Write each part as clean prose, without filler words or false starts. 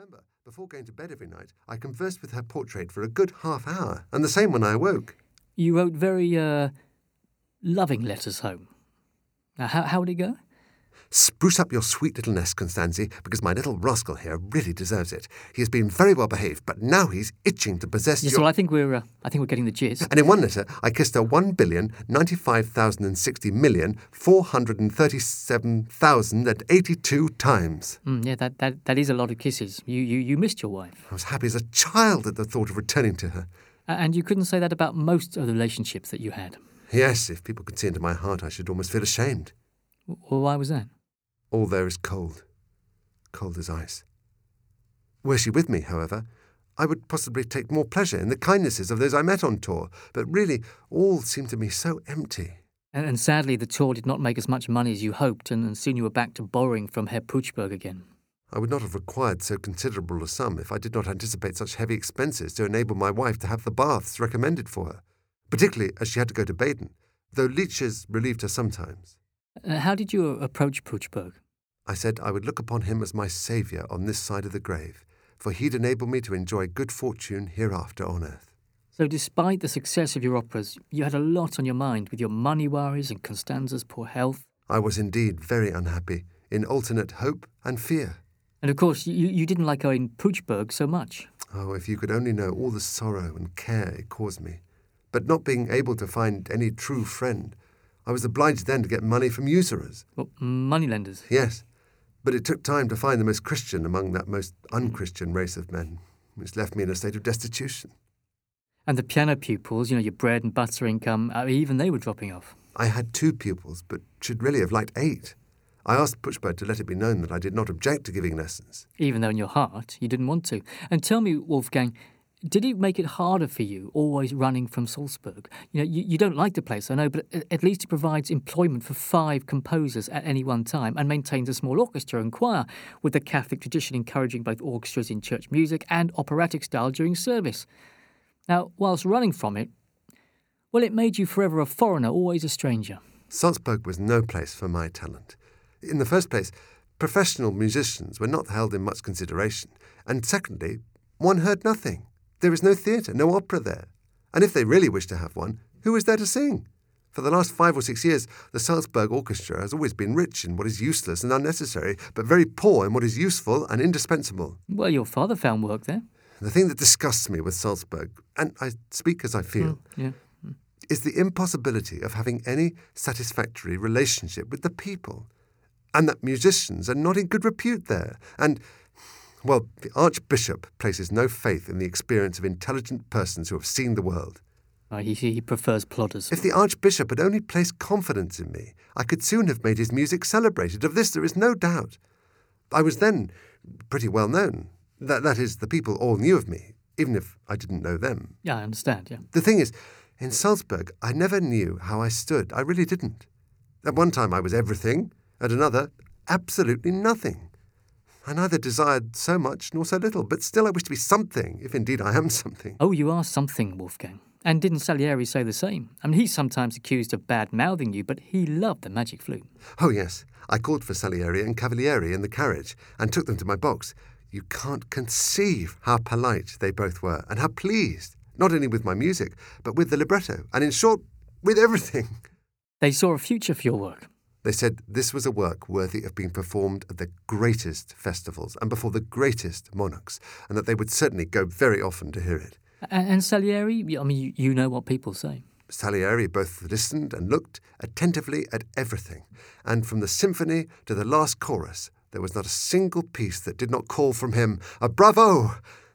remember, before going to bed every night, I conversed with her portrait for a good half hour, and the same when I awoke. You wrote very, loving letters home. Now, how would it go? Spruce up your sweet little nest, Constanzi, because my little rascal here really deserves it. He has been very well behaved, but now he's itching to possess Yes, your... well, I think we're getting the gist. And in one letter, I kissed her 1,095,060,437,082 times. Yeah, that is a lot of kisses. You missed your wife. I was happy as a child at the thought of returning to her. And you couldn't say that about most of the relationships that you had. Yes, if people could see into my heart, I should almost feel ashamed. Well, why was that? All there is cold. Cold as ice. Were she with me, however, I would possibly take more pleasure in the kindnesses of those I met on tour, but really all seemed to me so empty. And sadly, the tour did not make as much money as you hoped, and soon you were back to borrowing from Herr Puchberg again. I would not have required so considerable a sum if I did not anticipate such heavy expenses to enable my wife to have the baths recommended for her, particularly as she had to go to Baden, though leeches relieved her sometimes. How did you approach Puchberg? I said I would look upon him as my saviour on this side of the grave, for he'd enable me to enjoy good fortune hereafter on earth. So despite the success of your operas, you had a lot on your mind with your money worries and Constanza's poor health. I was indeed very unhappy, in alternate hope and fear. And of course, you didn't like Owen Puchberg so much. Oh, if you could only know all the sorrow and care it caused me. But not being able to find any true friend, I was obliged then to get money from usurers. Well, moneylenders? Yes. But it took time to find the most Christian among that most unchristian race of men, which left me in a state of destitution. And the piano pupils, your bread and butter income, even they were dropping off. I had 2 pupils, but should really have liked 8. I asked Puchberg to let it be known that I did not object to giving lessons. Even though in your heart you didn't want to. And tell me, Wolfgang, did it make it harder for you, always running from Salzburg? You don't like the place, I know, but at least it provides employment for 5 composers at any one time and maintains a small orchestra and choir, with the Catholic tradition encouraging both orchestras in church music and operatic style during service. Now, whilst running from it, well, it made you forever a foreigner, always a stranger. Salzburg was no place for my talent. In the first place, professional musicians were not held in much consideration, and secondly, one heard nothing. There is no theatre, no opera there. And if they really wish to have one, who is there to sing? For the last 5 or 6 years, the Salzburg Orchestra has always been rich in what is useless and unnecessary, but very poor in what is useful and indispensable. Well, your father found work there. The thing that disgusts me with Salzburg, and I speak as I feel, is the impossibility of having any satisfactory relationship with the people, and that musicians are not in good repute there, and... Well, the Archbishop places no faith in the experience of intelligent persons who have seen the world. He prefers plodders. If the Archbishop had only placed confidence in me, I could soon have made his music celebrated. Of this there is no doubt. I was then pretty well known. That is, the people all knew of me, even if I didn't know them. Yeah, I understand, yeah. The thing is, in Salzburg, I never knew how I stood. I really didn't. At one time I was everything, at another, absolutely nothing. I neither desired so much nor so little, but still I wish to be something, if indeed I am something. Oh, you are something, Wolfgang. And didn't Salieri say the same? I mean, he's sometimes accused of bad-mouthing you, but he loved the magic flute. Oh, yes. I called for Salieri and Cavalieri in the carriage and took them to my box. You can't conceive how polite they both were and how pleased, not only with my music, but with the libretto, and in short, with everything. They saw a future for your work. They said this was a work worthy of being performed at the greatest festivals and before the greatest monarchs, and that they would certainly go very often to hear it. And Salieri? I mean, you know what people say. Salieri both listened and looked attentively at everything, and from the symphony to the last chorus, there was not a single piece that did not call from him a bravo.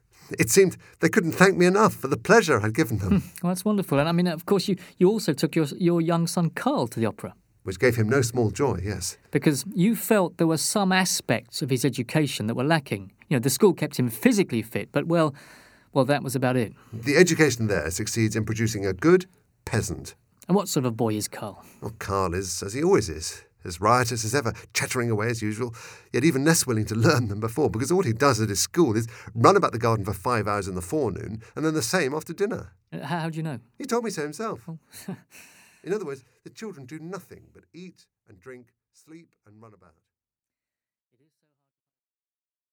It seemed they couldn't thank me enough for the pleasure I'd given them. Well, that's wonderful. And I mean, of course, you also took your young son Carl to the opera. Which gave him no small joy, yes. Because you felt there were some aspects of his education that were lacking. The school kept him physically fit, but, well, that was about it. The education there succeeds in producing a good peasant. And what sort of boy is Carl? Well, Carl is, as he always is, as riotous as ever, chattering away as usual, yet even less willing to learn than before, because all he does at his school is run about the garden for 5 hours in the forenoon, and then the same after dinner. How do you know? He told me so himself. Oh. In other words, the children do nothing but eat and drink, sleep and run about.